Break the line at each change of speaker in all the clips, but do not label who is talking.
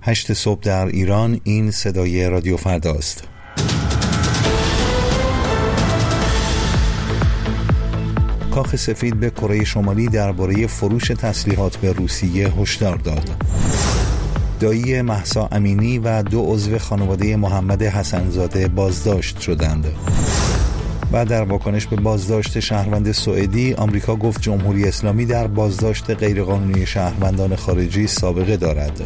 8 صبح در ایران. این صدای رادیو فردا است. کاخ سفید به کره شمالی درباره فروش تسلیحات به روسیه هشدار داد. دایی مهسا امینی و 2 عضو خانواده محمد حسن‌زاده بازداشت شدند. و در واکنش به بازداشت شهروند سوئدی، آمریکا گفت جمهوری اسلامی در بازداشت غیرقانونی شهروندان خارجی سابقه دارد.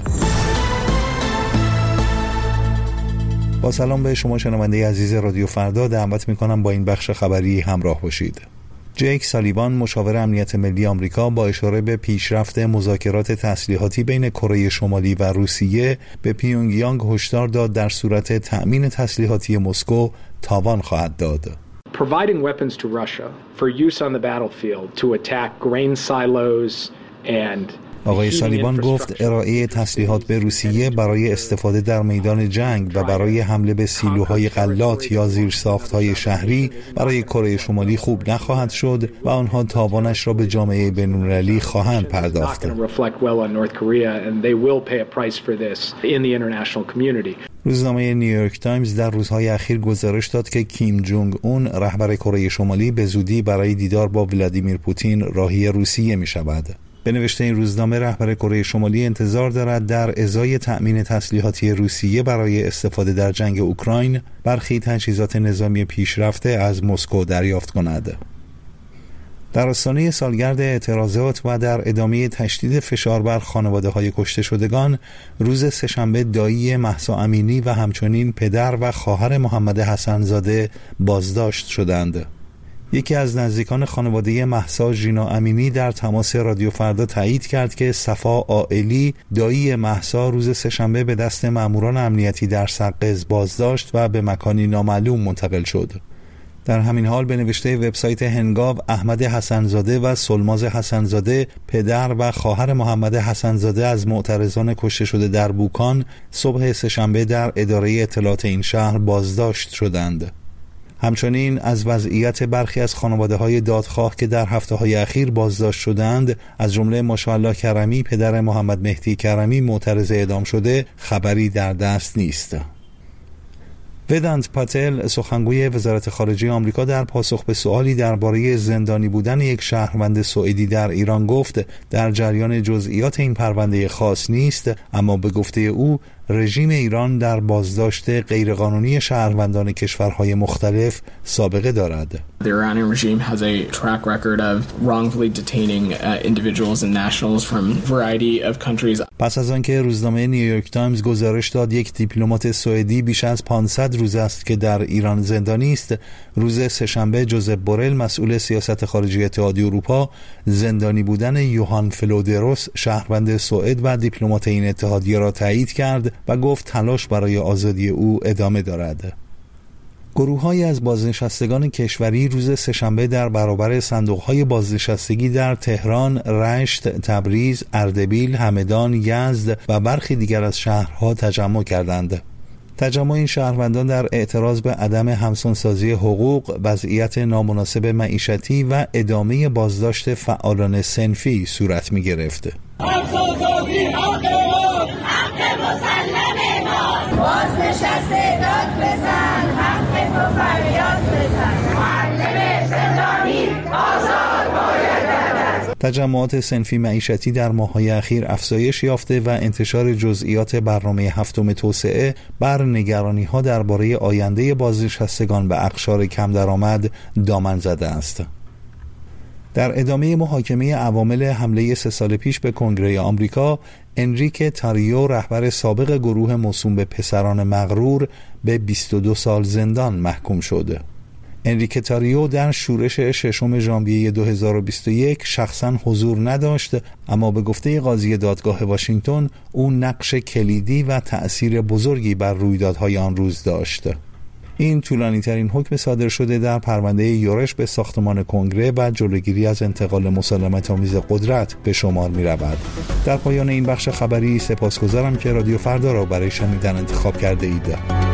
با سلام به شما شنونده عزیز رادیو فردا، دعوت می‌کنم با این بخش خبری همراه باشید. جیک سالیوان، مشاور امنیت ملی آمریکا، با اشاره به پیشرفت مذاکرات تسلیحاتی بین کره شمالی و روسیه به پیونگیانگ هشدار داد در صورت تأمین تسلیحاتی مسکو تاوان خواهد داد.
Providing weapons to Russia for use on the battlefield to attack grain silos and
آقای سالیوان گفت ارائه تسلیحات به روسیه برای استفاده در میدان جنگ و برای حمله به سیلوهای غلات یا زیرساخت‌های شهری برای کره شمالی خوب نخواهد شد و آنها تاوانش را به جامعه بین‌المللی خواهند پرداخت. روزنامه نیویورک تایمز در روزهای اخیر گزارش داد که کیم جونگ اون، رهبر کره شمالی، به زودی برای دیدار با ولادیمیر پوتین راهی روسیه می شود. به نوشته این روزنامه، رهبر کره شمالی انتظار دارد در ازای تأمین تسلیحاتی روسیه برای استفاده در جنگ اوکراین برخی تجهیزات نظامی پیشرفته از مسکو دریافت کند. در آستانه سالگرد اعتراضات و در ادامه تشدید فشار بر خانواده‌های کشته شدگان، روز سه‌شنبه دایی مهسا امینی و همچنین پدر و خواهر محمد حسن‌زاده بازداشت شدند. یکی از نزدیکان خانواده مهسا، ژینا امینی، در تماس رادیو فردا تایید کرد که صفا عائلی، دایی مهسا، روز سه‌شنبه به دست ماموران امنیتی در سقز بازداشت و به مکانی نامعلوم منتقل شد. در همین حال به نوشته وبسایت هنگاو، احمد حسن‌زاده و سلماز حسن‌زاده، پدر و خواهر محمد حسن‌زاده از معترضان کشته شده در بوکان، صبح سه‌شنبه در اداره اطلاعات این شهر بازداشت شدند. همچنین از وضعیت برخی از خانواده‌های دادخواه که در هفته‌های اخیر بازداشت شدند، از جمله ماشاءالله کرمی، پدر محمد مهدی کرمی معترض اعدام شده، خبری در دست نیست. ودانت پاتل، سخنگوی وزارت خارجه آمریکا، در پاسخ به سوالی درباره زندانی بودن یک شهروند سوئدی در ایران گفت در جریان جزئیات این پرونده خاص نیست، اما به گفته او رژیم ایران در بازداشت غیرقانونی شهروندان کشورهای مختلف سابقه دارد.
The Iranian regime has a track record of wrongfully detaining individuals and nationals from a variety of countries.
پس از آنکه روزنامه نیویورک تایمز گزارش داد یک دیپلمات سوئدی بیش از 500 روز است که در ایران زندانی است، روز سه‌شنبه جوزپ بورل، مسئول سیاست خارجی اتحادیه اروپا، زندانی بودن یوهان فلودروس، شهروند سوئد و دیپلمات این اتحادیه را تایید کرد و گفت تلاش برای آزادی او ادامه دارد. گروه‌هایی از بازنشستگان کشوری روز سه‌شنبه در برابر صندوق‌های بازنشستگی در تهران، رشت، تبریز، اردبیل، همدان، یزد و برخی دیگر از شهرها تجمع کردند. تجمع این شهروندان در اعتراض به عدم همسانسازی حقوق، وضعیت نامناسب معیشتی و ادامه بازداشت فعالان صنفی صورت می‌گرفت.
همسانسازی حق مسلم ماست، بازنشسته داد بزن، حق تو فریاد بزن، معلم زندانی آزاد باید گردد.
تجمعات صنفی معیشتی در ماه‌های اخیر افزایش یافته و انتشار جزئیات برنامه هفتم توسعه بر نگرانی‌ها درباره آینده بازنشستگان و اقشار کم درآمد دامن زده است. در ادامه محاکمه عوامل حمله 3 سال پیش به کنگره آمریکا، انریک تاریو، رهبر سابق گروه موسوم به پسران مغرور، به 22 سال زندان محکوم شد. انریک تاریو در شورش 6 ژانویه 2021 شخصاً حضور نداشت، اما به گفته قاضی دادگاه واشنگتن او نقش کلیدی و تأثیر بزرگی بر رویدادهای آن روز داشت. این طولانی ترین حکم صادر شده در پرونده یورش به ساختمان کنگره و جلوگیری از انتقال مسالمت‌آمیز قدرت به شمار می رود. در پایان این بخش خبری سپاسگزارم که رادیو فردا را برای شنیدن انتخاب کرده اید.